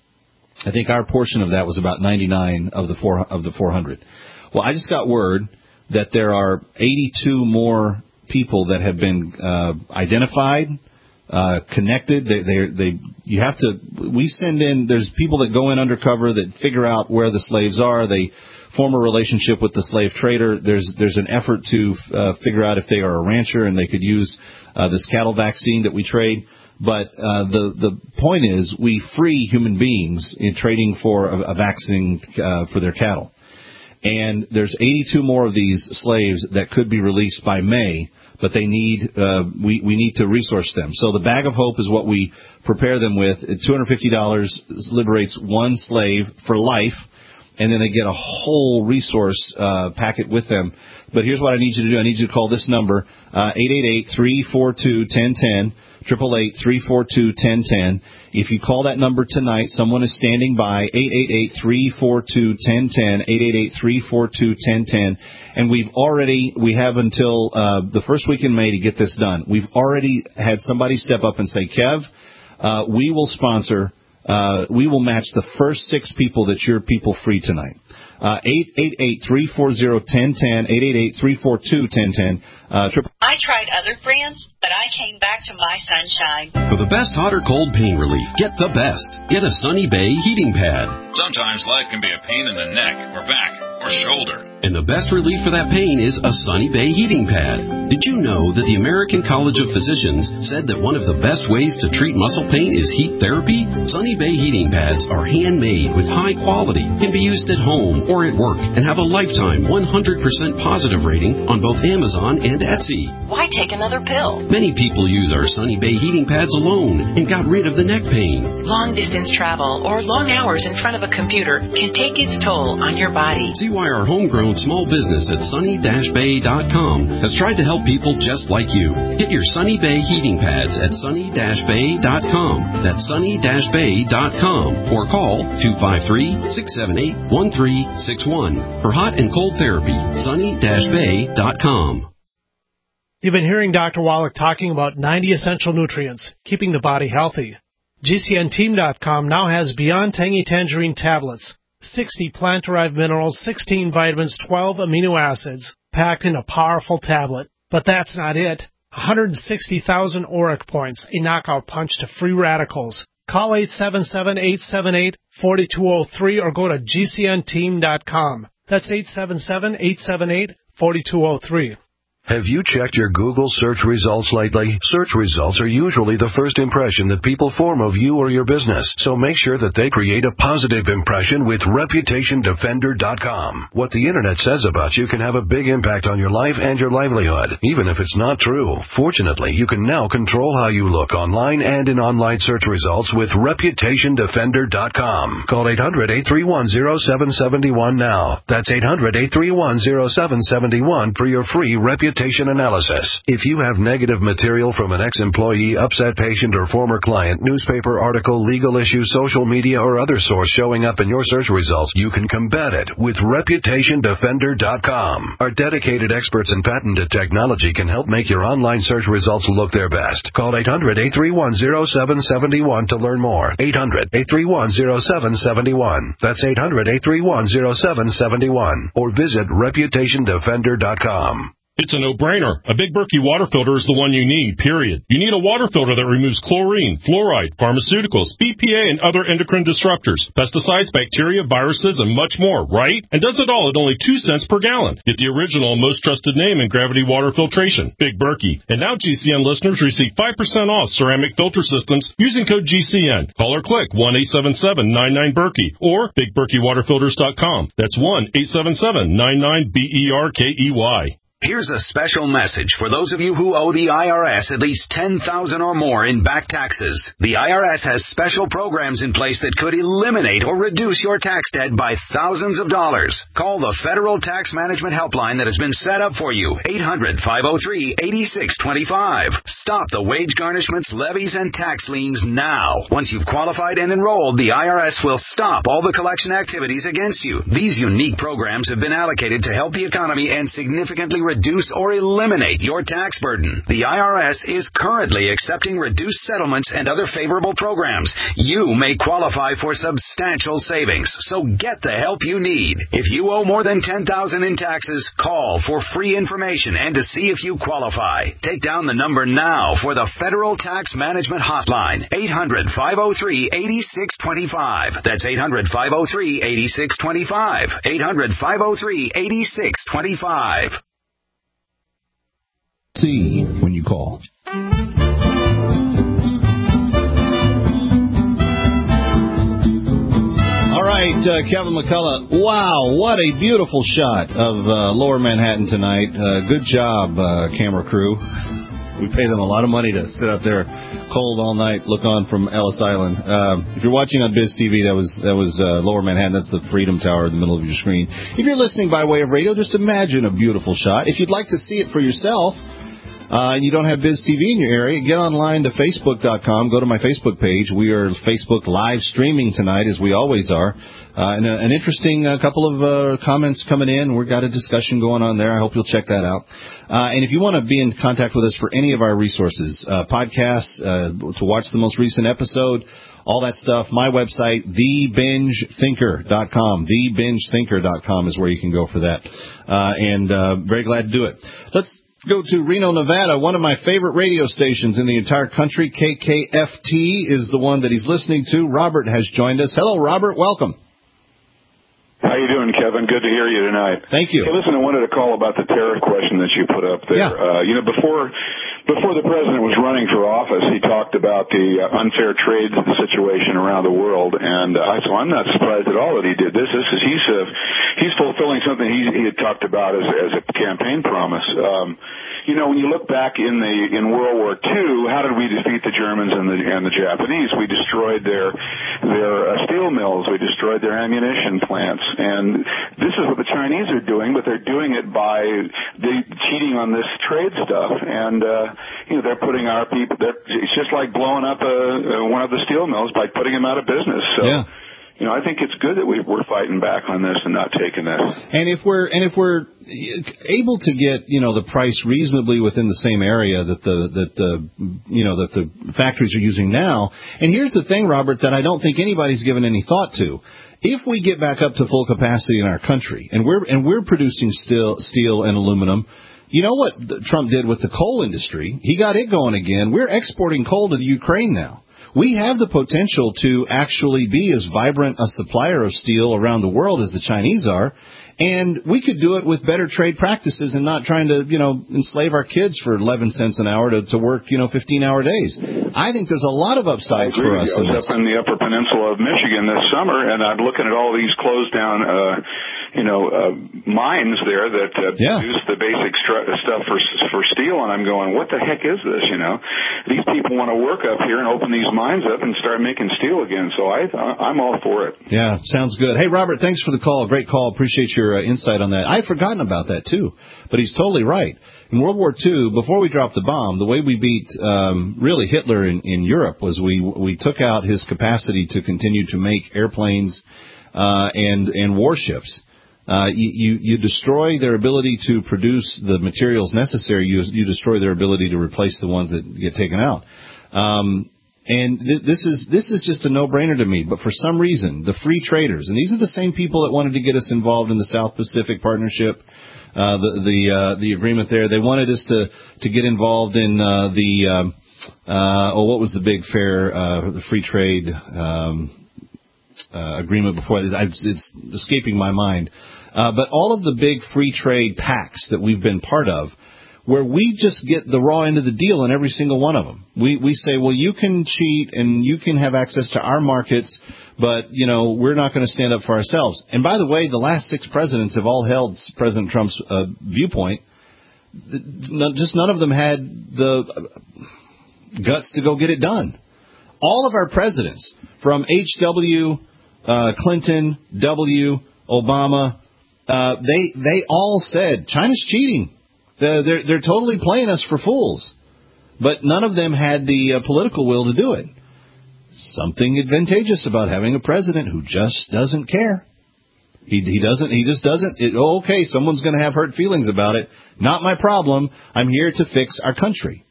I think our portion of that was about ninety-nine of the four of the four hundred. Well, I just got word that there are eighty-two more people that have been uh, identified, uh, connected. They, they, they, you have to. We send in. There's people that go in undercover that figure out where the slaves are. They form a relationship with the slave trader. There's there's an effort to uh, figure out if they are a rancher and they could use uh, this cattle vaccine that we trade. But uh, the the point is, we free human beings in trading for a, a vaccine uh, for their cattle. And there's eighty-two more of these slaves that could be released by May, but they need uh, we we need to resource them. So the Bag of Hope is what we prepare them with. two hundred fifty dollars liberates one slave for life, and then they get a whole resource uh, packet with them. But here's what I need you to do. I need you to call this number, uh, eight eight eight, three four two, one zero one zero, eight eight eight, three four two, one zero one zero. If you call that number tonight, someone is standing by, eight eight eight, three four two, one zero one zero, eight eight eight, three four two, one zero one zero. And we've already, we have until uh, the first week in May to get this done. We've already had somebody step up and say, Kev, uh, we will sponsor, uh, we will match the first six people that your people free tonight. Uh, eight eight eight, three four zero, one zero one zero, eight eight eight, three four two, one zero one zero. Uh, triple- I tried other brands, but I came back to My Sunshine. For the best hot or cold pain relief, get the best. Get a Sunny Bay heating pad. Sometimes life can be a pain in the neck or back or shoulder. And the best relief for that pain is a Sunny Bay heating pad. Did you know that the American College of Physicians said that one of the best ways to treat muscle pain is heat therapy? Sunny Bay heating pads are handmade with high quality, can be used at home or at work, and have a lifetime one hundred percent positive rating on both Amazon and Etsy. Why take another pill? Many people use our Sunny Bay heating pads alone and got rid of the neck pain. Long distance travel or long hours in front of a computer can take its toll on your body. See why our homegrown small business at sunny dash bay dot com has tried to help people just like you. Get your Sunny Bay heating pads at sunny dash bay dot com. That's sunny dash bay dot com. Or call two five three, six seven eight, one three six one. For hot and cold therapy, sunny dash bay dot com. You've been hearing Doctor Wallach talking about ninety essential nutrients, keeping the body healthy. G C N team dot com now has Beyond Tangy Tangerine tablets, sixty plant-derived minerals, sixteen vitamins, twelve amino acids, packed in a powerful tablet. But that's not it. one hundred sixty thousand auric points, a knockout punch to free radicals. Call eight seven seven, eight seven eight, four two zero three or go to G C N team dot com. That's eight seven seven, eight seven eight, four two zero three. Have you checked your Google search results lately? Search results are usually the first impression that people form of you or your business, so make sure that they create a positive impression with reputation defender dot com. What the Internet says about you can have a big impact on your life and your livelihood, even if it's not true. Fortunately, you can now control how you look online and in online search results with reputation defender dot com. Call eight hundred, eight three one, zero seven seven one now. That's eight hundred, eight three one, zero seven seven one for your free reputation analysis. If you have negative material from an ex-employee, upset patient, or former client, newspaper article, legal issue, social media, or other source showing up in your search results, you can combat it with reputation defender dot com. Our dedicated experts in patented technology can help make your online search results look their best. Call eight hundred, eight three one, zero seven seven one to learn more. eight hundred, eight three one, zero seven seven one. That's eight hundred, eight three one, zero seven seven one. Or visit reputation defender dot com. It's a no-brainer. A Big Berkey water filter is the one you need, period. You need a water filter that removes chlorine, fluoride, pharmaceuticals, B P A, and other endocrine disruptors, pesticides, bacteria, viruses, and much more, right? And does it all at only two cents per gallon. Get the original and most trusted name in gravity water filtration, Big Berkey. And now G C N listeners receive five percent off ceramic filter systems using code G C N. Call or click one eight seven seven, nine nine, Berkey or big berkey water filters dot com. That's one eight seven seven, nine nine, B E R K E Y. Here's a special message for those of you who owe the I R S at least ten thousand dollars or more in back taxes. The I R S has special programs in place that could eliminate or reduce your tax debt by thousands of dollars. Call the Federal Tax Management Helpline that has been set up for you, eight hundred, five oh three, eight six two five. Stop the wage garnishments, levies, and tax liens now. Once you've qualified and enrolled, the I R S will stop all the collection activities against you. These unique programs have been allocated to help the economy and significantly reduce or eliminate your tax burden. The I R S is currently accepting reduced settlements and other favorable programs. You may qualify for substantial savings, so get the help you need. If you owe more than ten thousand dollars in taxes, call for free information and to see if you qualify. Take down the number now for the Federal Tax Management Hotline, eight hundred, five oh three, eight six two five. That's eight hundred, five oh three, eight six two five. eight hundred, five oh three, eight six two five. See when you call. All right, uh, Kevin McCullough. Wow, what a beautiful shot of uh, Lower Manhattan tonight. Uh, good job, uh, camera crew. We pay them a lot of money to sit out there cold all night, look on from Ellis Island. Um, if you're watching on Biz T V, that was that was uh, Lower Manhattan. That's the Freedom Tower in the middle of your screen. If you're listening by way of radio, just imagine a beautiful shot. If you'd like to see it for yourself, Uh, and you don't have Biz T V in your area, get online to facebook dot com. Go to my Facebook page. We are Facebook live streaming tonight, as we always are. Uh, and a, an interesting uh, couple of uh, comments coming in. We've got a discussion going on there. I hope you'll check that out. Uh, and if you want to be in contact with us for any of our resources, uh, podcasts, uh, to watch the most recent episode, all that stuff, my website, the binge thinker dot com. the binge thinker dot com is where you can go for that. Uh, and uh, very glad to do it. Let's go to Reno, Nevada, one of my favorite radio stations in the entire country. K K F T is the one that he's listening to. Robert has joined us. Hello, Robert. Welcome. How you doing, Kevin? Good to hear you tonight. Thank you. Hey, listen, I wanted to call about the tariff question that you put up there. Yeah. Uh, you know, before before the president was running for office, he talked about the uh, unfair trade situation around the world, and uh, so I'm not surprised at all that he did this. This is he's uh, he's fulfilling something he, he had talked about as, as a campaign promise. Um, you know, when you look back in the in World War Two, how did we defeat the Germans and the and the Japanese? We destroyed their their uh, steel mills. We destroyed their ammunition plants. And this is what the Chinese are doing, but they're doing it by the cheating on this trade stuff. And uh, you know, they're putting our people. It's just like blowing up a, a, one of the steel mills by putting them out of business. So. Yeah. You know, I think it's good that we, we're fighting back on this and not taking this. And if we're and if we're able to get, you know, the price reasonably within the same area that the that the you know that the factories are using now. And here's the thing, Robert, that I don't think anybody's given any thought to. If we get back up to full capacity in our country and we're and we're producing steel, steel and aluminum. You know what Trump did with the coal industry? He got it going again. We're exporting coal to the Ukraine now. We have the potential to actually be as vibrant a supplier of steel around the world as the Chinese are, and we could do it with better trade practices and not trying to, you know, enslave our kids for eleven cents an hour to, to work, you know, fifteen-hour days. I think there's a lot of upsides for us. I was up in the Upper Peninsula of Michigan this summer, and I'm looking at all these closed down, uh, you know, uh, mines there that uh, yeah. produce the basic stru- stuff for for steel, and I'm going, what the heck is this? You know, these people want to work up here and open these mines up and start making steel again. So I, I'm all for it. Yeah, sounds good. Hey, Robert, thanks for the call. Great call. Appreciate your uh, insight on that. I'd forgotten about that too, but he's totally right. In World War Two, before we dropped the bomb, the way we beat um, really Hitler in, in Europe was we we took out his capacity to continue to make airplanes uh, and and warships. Uh, you, you you destroy their ability to produce the materials necessary. You you destroy their ability to replace the ones that get taken out. Um, And th- this is this is just a no-brainer to me. But for some reason, the free traders, and these are the same people that wanted to get us involved in the South Pacific Partnership, uh, the the uh, the agreement there. They wanted us to to get involved in uh, the um, uh, oh, what was the big fair, uh, the free trade um, uh, agreement before? It's, it's escaping my mind. Uh, but all of the big free trade pacts that we've been part of, where we just get the raw end of the deal in every single one of them. We we say, well, you can cheat and you can have access to our markets, but, you know, we're not going to stand up for ourselves. And by the way, the last six presidents have all held President Trump's uh, viewpoint. Just none of them had the guts to go get it done. All of our presidents, from H W, uh, Clinton, W, Obama, uh, they they all said China's cheating. They're, they're, they're totally playing us for fools. But none of them had the uh, political will to do it. Something advantageous about having a president who just doesn't care. He, he doesn't, he just doesn't, it, oh, okay, someone's going to have hurt feelings about it. Not my problem. I'm here to fix our country.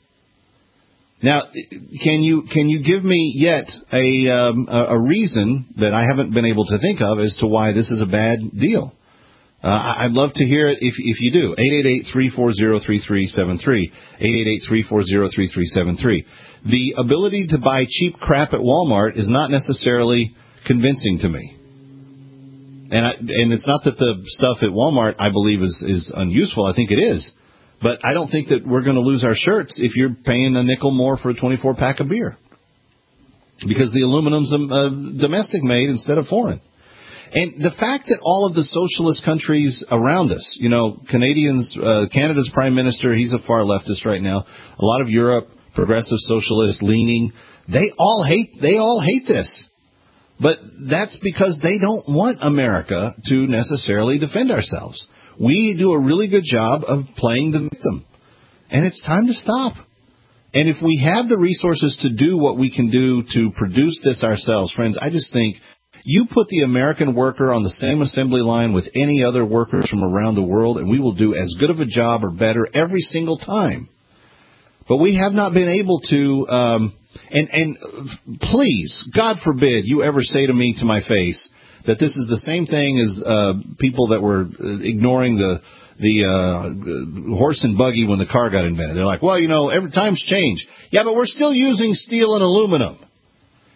Now, can you, can you give me yet a, um, a, a reason that I haven't been able to think of as to why this is a bad deal? Uh, I'd love to hear it if if you do. eight eight eight, three four zero, three three seven three. eight eight eight, three four zero, three three seven three. The ability to buy cheap crap at Walmart is not necessarily convincing to me. And I, and it's not that the stuff at Walmart, I believe, is, is unuseful. I think it is. But I don't think that we're going to lose our shirts if you're paying a nickel more for a twenty-four pack of beer. Because the aluminum's uh, domestic made instead of foreign. And the fact that all of the socialist countries around us, you know, Canadians, uh, Canada's prime minister, he's a far leftist right now. A lot of Europe, progressive socialist leaning, they all hate, they all hate this. But that's because they don't want America to necessarily defend ourselves. We do a really good job of playing the victim. And it's time to stop. And if we have the resources to do what we can do to produce this ourselves, friends, I just think you put the American worker on the same assembly line with any other workers from around the world, and we will do as good of a job or better every single time. But we have not been able to, um, and, and please, God forbid you ever say to me to my face that this is the same thing as uh, people that were ignoring the the uh, horse and buggy when the car got invented. They're like, well, you know, every time's change. Yeah, but we're still using steel and aluminum.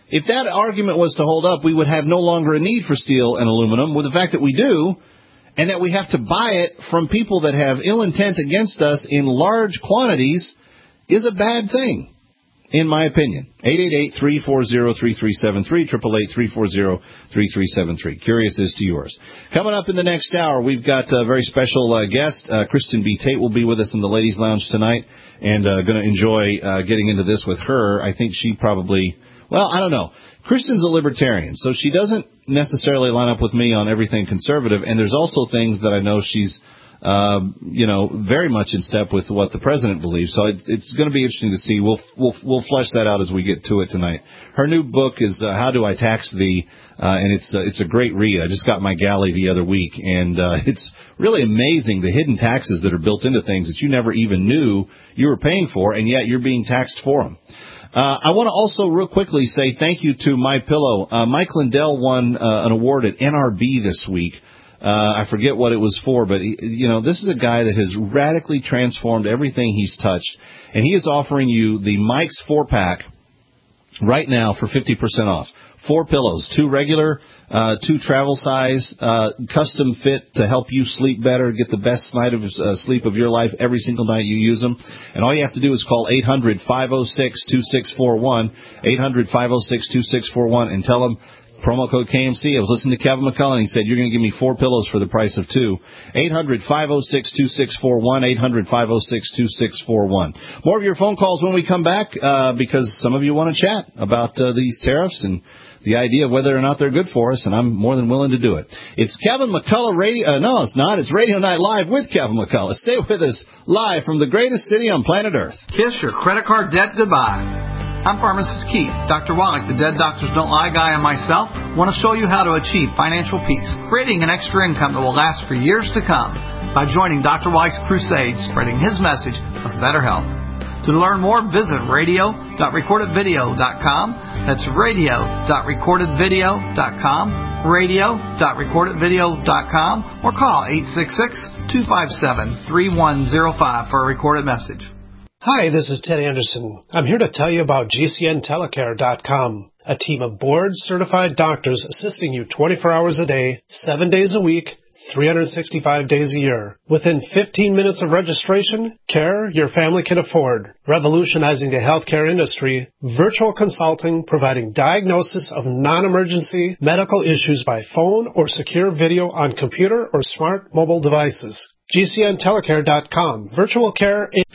if that argument was to hold up, we would have no longer a need for steel and aluminum. With the fact that we do, and that we have to buy it from people that have ill intent against us in large quantities, is a bad thing, in my opinion. eight eight eight, three four zero, three three seven three, eight eight eight, three four zero, three three seven three. Curious as to yours. Coming up in the next hour, we've got a very special uh, guest. Uh, Kristen B. Tate will be with us in the Ladies' Lounge tonight, and uh, going to enjoy uh, getting into this with her. I think she probably, well, I don't know. Kristen's a libertarian, so she doesn't necessarily line up with me on everything conservative, and there's also things that I know she's Um, you know, very much in step with what the president believes. So it, it's going to be interesting to see. We'll, we'll we'll flesh that out as we get to it tonight. Her new book is uh, How Do I Tax Thee? Uh, and it's uh, it's a great read. I just got my galley the other week, and uh, it's really amazing the hidden taxes that are built into things that you never even knew you were paying for, and yet you're being taxed for them. Uh, I want to also real quickly say thank you to MyPillow. Uh, Mike Lindell won uh, an award at N R B this week. Uh, I forget what it was for, but, he, you know, this is a guy that has radically transformed everything he's touched. And he is offering you the Mike's four-pack right now for fifty percent off. Four pillows, two regular, uh, two travel size, uh, custom fit to help you sleep better, get the best night of uh, sleep of your life every single night you use them. And all you have to do is call eight hundred, five oh six, two six four one, eight hundred, five oh six, two six four one, and tell them, promo code K M C. I was listening to Kevin McCullough, and he said, you're going to give me four pillows for the price of two. eight hundred, five oh six, two six four one, eight hundred, five oh six, two six four one. More of your phone calls when we come back, uh, because some of you want to chat about uh, these tariffs and the idea of whether or not they're good for us, and I'm more than willing to do it. It's Kevin McCullough Radio. Uh, no, it's not. It's Radio Night Live with Kevin McCullough. Stay with us live from the greatest city on planet Earth. Kiss your credit card debt goodbye. I'm Pharmacist Keith. Doctor Wallach, the Dead Doctors Don't Lie guy, and myself want to show you how to achieve financial peace, creating an extra income that will last for years to come by joining Doctor Wallach's crusade, spreading his message of better health. To learn more, visit radio dot recorded video dot com. That's radio dot recorded video dot com, radio dot recorded video dot com, or call eight six six, two five seven, three one zero five for a recorded message. Hi, this is Ted Anderson. I'm here to tell you about G C N telecare dot com, a team of board-certified doctors assisting you twenty-four hours a day, seven days a week, three hundred sixty-five days a year. Within fifteen minutes of registration, care your family can afford. Revolutionizing the healthcare industry, virtual consulting providing diagnosis of non-emergency medical issues by phone or secure video on computer or smart mobile devices. G C N telecare dot com. Virtual care in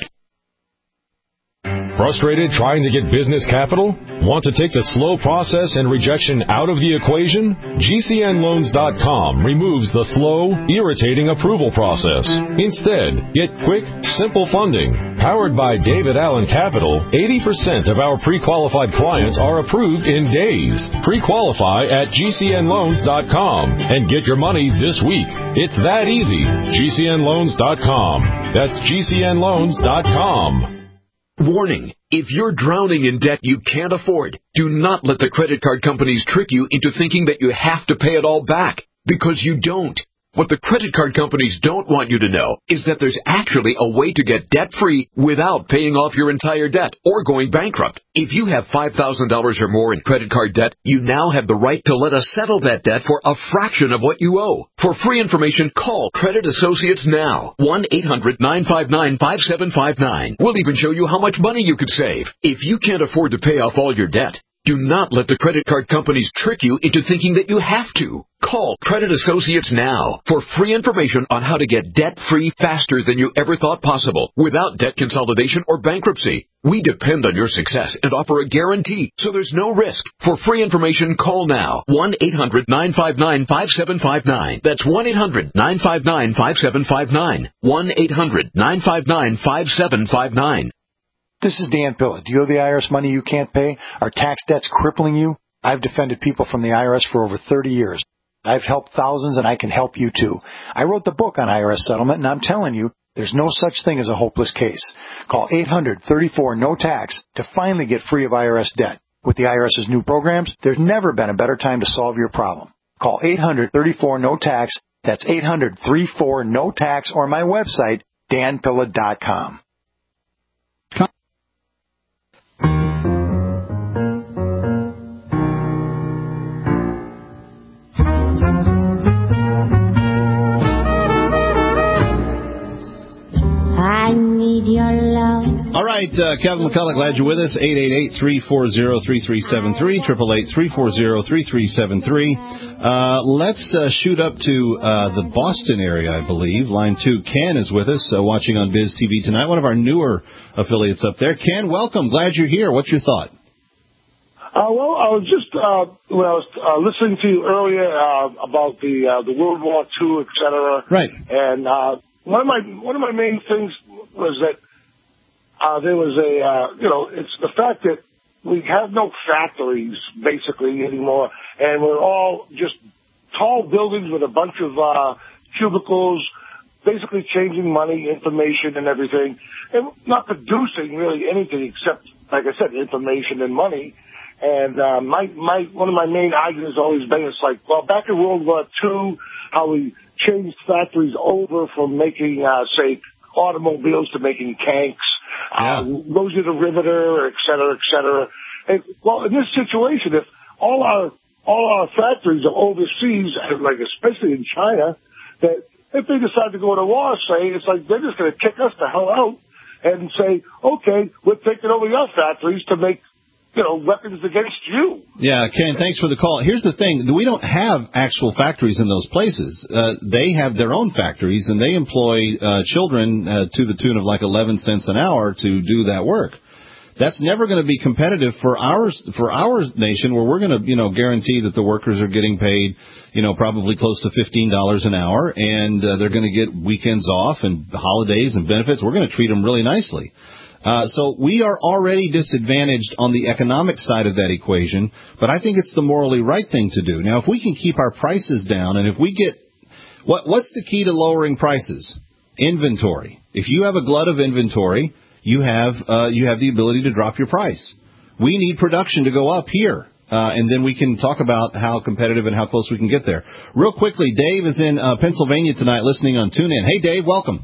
Frustrated trying to get business capital? Want to take the slow process and rejection out of the equation? G C N loans dot com removes the slow, irritating approval process. Instead, get quick, simple funding. Powered by David Allen Capital, eighty percent of our pre-qualified clients are approved in days. Pre-qualify at G C N loans dot com and get your money this week. It's that easy. G C N loans dot com. That's G C N loans dot com. Warning, if you're drowning in debt you can't afford, do not let the credit card companies trick you into thinking that you have to pay it all back, because you don't. What the credit card companies don't want you to know is that there's actually a way to get debt-free without paying off your entire debt or going bankrupt. If you have five thousand dollars or more in credit card debt, you now have the right to let us settle that debt for a fraction of what you owe. For free information, call Credit Associates now. one eight hundred, nine five nine, five seven five nine. We'll even show you how much money you could save. If you can't afford to pay off all your debt, do not let the credit card companies trick you into thinking that you have to. Call Credit Associates now for free information on how to get debt-free faster than you ever thought possible without debt consolidation or bankruptcy. We depend on your success and offer a guarantee, so there's no risk. For free information, call now. one eight hundred, nine five nine, five seven five nine. That's one eight hundred, nine five nine, five seven five nine. one eight hundred, nine five nine, five seven five nine. This is Dan Pilla. Do you owe the I R S money you can't pay? Are tax debts crippling you? I've defended people from the I R S for over thirty years. I've helped thousands, and I can help you too. I wrote the book on I R S settlement, and I'm telling you, there's no such thing as a hopeless case. Call eight hundred, thirty-four, no tax to finally get free of I R S debt. With the IRS's new programs, there's never been a better time to solve your problem. Call eight hundred, thirty-four, no tax. That's eight hundred, thirty-four, no tax, or my website, dan pilla dot com. right, uh, Kevin McCullough, glad you're with us. eight eight eight, three four zero, three three seven three, eight eight eight, three four zero, three three seven three. Uh, let's uh, shoot up to uh, the Boston area, I believe. Line two, Ken is with us, uh, watching on Biz T V tonight, one of our newer affiliates up there. Ken, welcome. Glad you're here. What's your thought? Uh, well, I was just uh, when I was uh, listening to you earlier uh, about the uh, the World War Two, et cetera. Right. And uh, one of my one of my main things was that uh, there was a uh, you know it's the fact that we have no factories basically anymore, and we're all just tall buildings with a bunch of uh, cubicles, basically changing money, information, and everything, and not producing really anything except, like I said, information and money. And uh, my my one of my main arguments has always been, it's like, well, back in World War Two, how we changed factories over from making, uh, say, automobiles to making tanks, yeah. uh, Rosie the Riveter, et cetera, et cetera. And, well, in this situation, if all our all our factories are overseas, like especially in China, that if they decide to go to war, say, it's like they're just going to kick us the hell out and say, okay, we're taking over your factories to make, you know, weapons against you. Yeah, Ken, thanks for the call. Here's the thing. We don't have actual factories in those places. Uh, they have their own factories, and they employ uh, children uh, to the tune of like eleven cents an hour to do that work. That's never going to be competitive for our, for our nation, where we're going to, you know, guarantee that the workers are getting paid, you know, probably close to fifteen dollars an hour, and uh, they're going to get weekends off and holidays and benefits. We're going to treat them really nicely. Uh, so we are already disadvantaged on the economic side of that equation, but I think it's the morally right thing to do. Now, if we can keep our prices down, and if we get, what, what's the key to lowering prices? Inventory. If you have a glut of inventory, you have, uh, you have the ability to drop your price. We need production to go up here. Uh, and then we can talk about how competitive and how close we can get there. Real quickly, Dave is in uh, Pennsylvania tonight listening on TuneIn. Hey, Dave, welcome.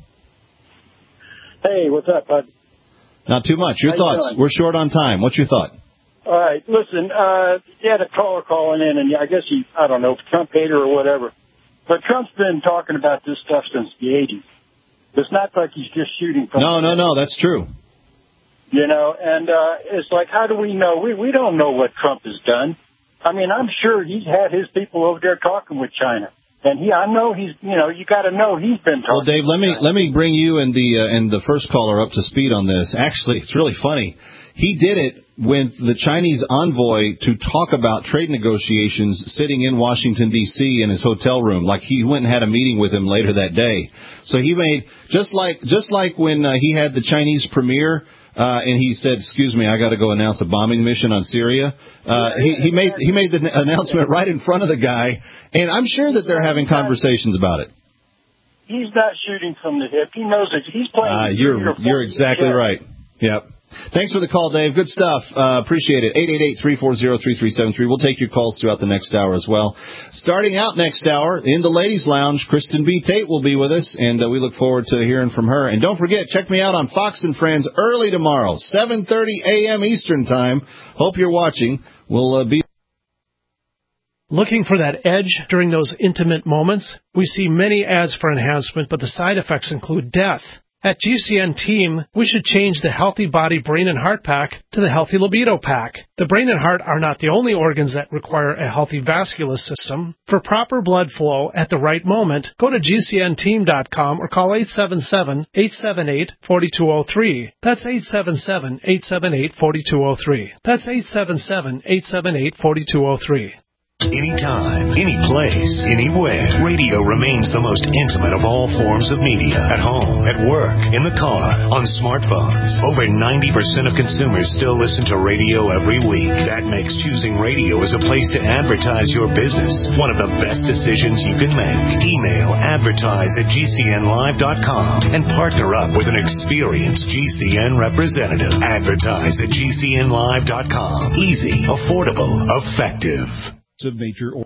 Hey, what's up, bud? Not too much. Your How thoughts? you We're short on time. What's your thought? All right. Listen, uh, you had a caller calling in, and I guess he, I don't know, Trump hater or whatever. But Trump's been talking about this stuff since the eighties. It's not like he's just shooting from No, no, no. That's true. You know, and uh, it's like, how do we know? We we don't know what Trump has done. I mean, I'm sure he's had his people over there talking with China. And he, I know he's, you know, you got to know he's been talking. Well, Dave, let me let me bring you and the uh, and the first caller up to speed on this. Actually, it's really funny. He did it with the Chinese envoy to talk about trade negotiations, sitting in Washington D C in his hotel room. Like, he went and had a meeting with him later that day. So he made just like just like when uh, he had the Chinese premier. Uh, and he said, excuse me, I got to go announce a bombing mission on Syria. Uh, he, he made, he made the announcement right in front of the guy. And I'm sure that they're having conversations about it. He's not shooting from the hip. He knows it. He's playing. Uh, you're, you're exactly right. Yep. Thanks for the call, Dave. Good stuff. Uh, appreciate it. eight eight eight, three four zero, three three seven three. We'll take your calls throughout the next hour as well. Starting out next hour, in the Ladies Lounge, Kristen B. Tate will be with us, and uh, we look forward to hearing from her. And don't forget, check me out on Fox and Friends early tomorrow, seven thirty a.m. Eastern Time. Hope you're watching. We'll uh, be... Looking for that edge during those intimate moments? We see many ads for enhancement, but the side effects include death. At G C N Team, we should change the Healthy Body, Brain, and Heart Pack to the Healthy Libido Pack. The brain and heart are not the only organs that require a healthy vascular system. For proper blood flow at the right moment, go to G C N team dot com or call eight seven seven, eight seven eight, four two zero three. That's eight seven seven, eight seven eight, four two zero three. That's eight seven seven, eight seven eight, four two zero three. Anytime, any place, anywhere, radio remains the most intimate of all forms of media. At home, at work, in the car, on smartphones. Over ninety percent of consumers still listen to radio every week. That makes choosing radio as a place to advertise your business one of the best decisions you can make. Email advertise at G C N live dot com and partner up with an experienced G C N representative. Advertise at G C N live dot com. Easy, affordable, effective. Of major